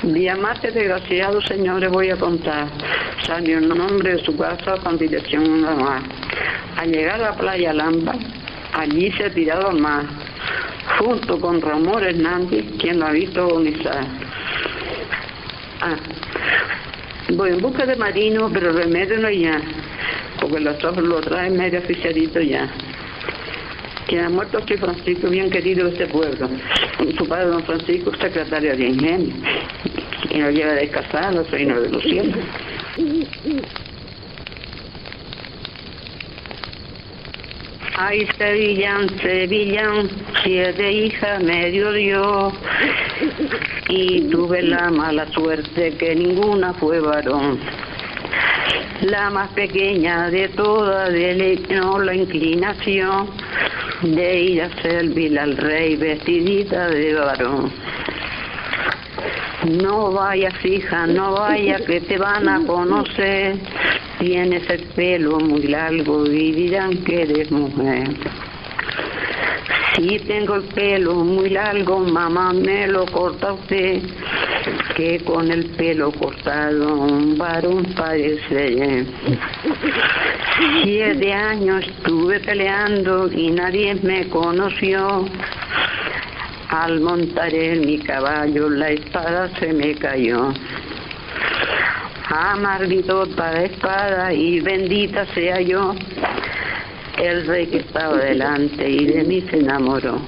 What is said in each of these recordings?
Día más desgraciado, señores, voy a contar. Salió en nombre de su casa con dirección a la mar. Al llegar a la playa Lamba, allí se tiraba al mar, junto con Ramón Hernández, quien lo ha visto agonizar. Voy en busca de Marino, pero remedio no hay ya, porque los ojos lo traen medio oficialito ya. Quien ha muerto es Francisco, bien querido de este pueblo. Su padre, don Francisco, secretario de Ingenio, y no llega descasado, reino de los cielos. Ay, Sevillán, 7 hijas me dio Dios, y tuve la mala suerte que ninguna fue varón. La más pequeña de todas declinó la inclinación de ir a servir al rey vestidita de varón. No vayas, hija, no vayas, que te van a conocer. Tienes el pelo muy largo y dirán que eres mujer. Si tengo el pelo muy largo, mamá, me lo corta usted, que con el pelo cortado un varón parece. 7 años estuve peleando y nadie me conoció. Al montar en mi caballo la espada se me cayó. Maldito la espada y bendita sea yo, el rey que estaba delante y de mí se enamoró.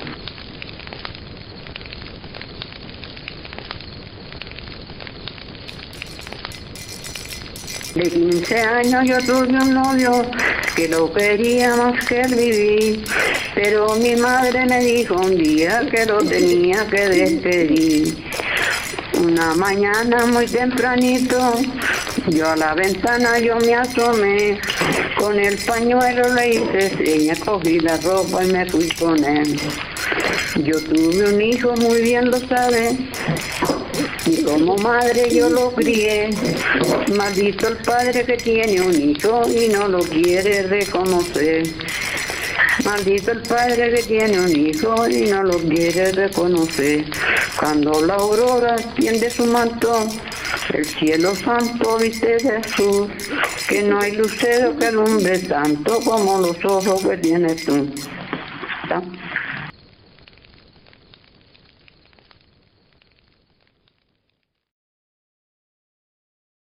De 15 años yo tuve un novio que lo quería más que el vivir, pero mi madre me dijo un día que lo tenía que despedir. Una mañana muy tempranito, yo a la ventana yo me asomé, con el pañuelo le hice señas, cogí la ropa y me fui con él. Yo tuve un hijo, muy bien lo sabe, y como madre yo lo crié. Maldito el padre que tiene un hijo y no lo quiere reconocer. Maldito el padre que tiene un hijo y no lo quiere reconocer. Cuando la aurora extiende su manto, el cielo santo viste de azul, que no hay lucero que alumbre tanto como los ojos que tienes tú. ¿Está?